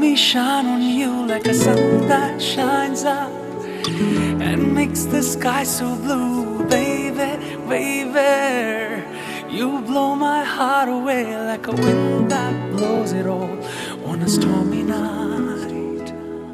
me shine on you like a sun that shines up and makes the sky so blue, baby, baby. You blow my heart away like a wind that blows it all on a stormy night.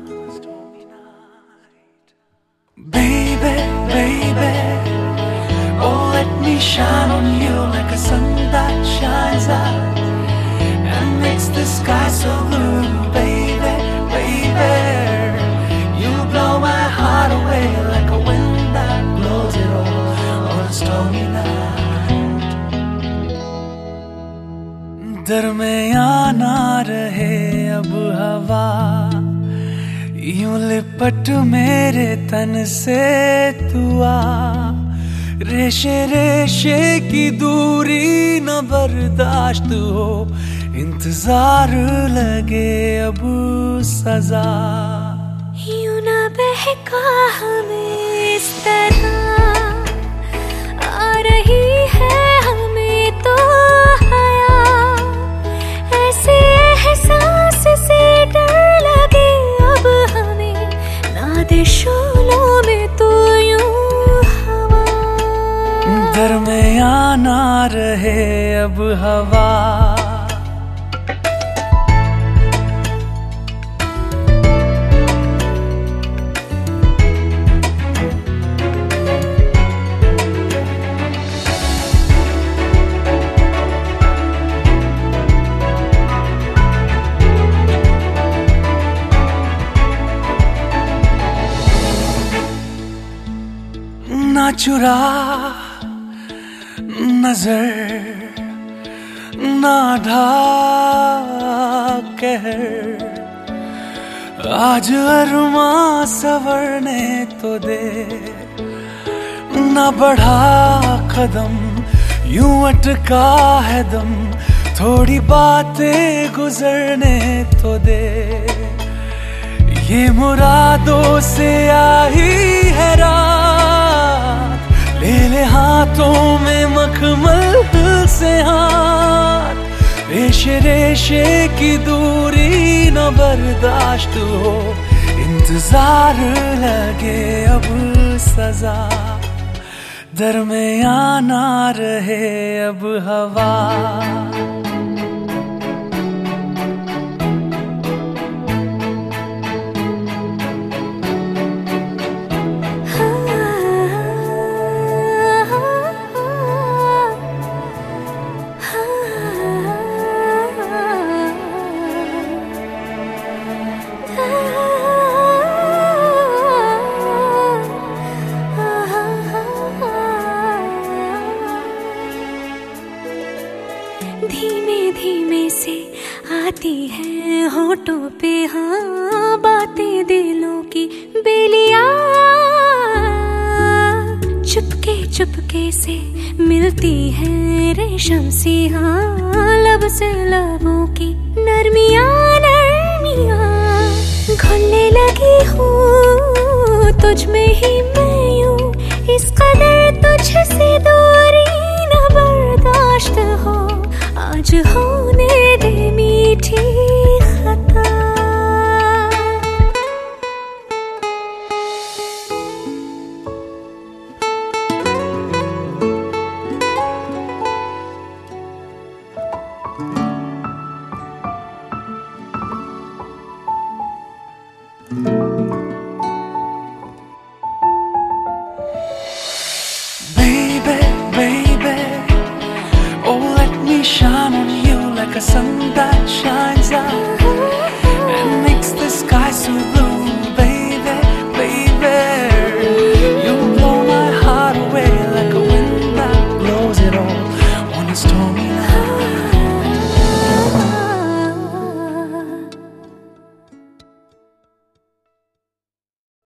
Baby, baby, oh let me shine on you like a sun that shines up and makes the sky so blue, baby, baby. You blow my heart away like a wind that blows it all on a stormy night. दरमियां ना रहे अब हवा, यूं लिपट मेरे तन से तू आ, रेशे रेशे की दूरी न बर्दाश्त हो, इंतजार लगे अब सजा। यूं ना बहका हमें इस तरह, आ रही है हमें तो हया, ऐसे एहसास से डर लगे अब हमें, ना दे शोलों में तो यूं हवा। दरमियां ना रहे अब हवा, ना चुरा नजर ना ढाक कहर, आज अरमां सवरने तो दे, ना बढ़ा कदम यूं अटका है दम, थोड़ी बातें गुजरने तो दे, ये मुरादों से आई है रात, ले ले हाथों में मखमल से हाथ, रेशे रेशे की दूरी न बर्दाश्त हो, इंतजार लगे अब सजा। दरमियां ना रहे अब हवा, धीमे धीमे से आती है होठों पे हाँ बातें दिलों की बेलियां, चुपके चुपके से मिलती है रेशम सी हाँ लब से लबों की नरमियां नरमियां, घुलने लगी हूँ तुझ में ही मैं यूं, इस कदर तुझसे दूरी न बर्दाश्त हो, आज होने दे मीठी खता। Baby, baby, oh let me shine on you like a sun that shines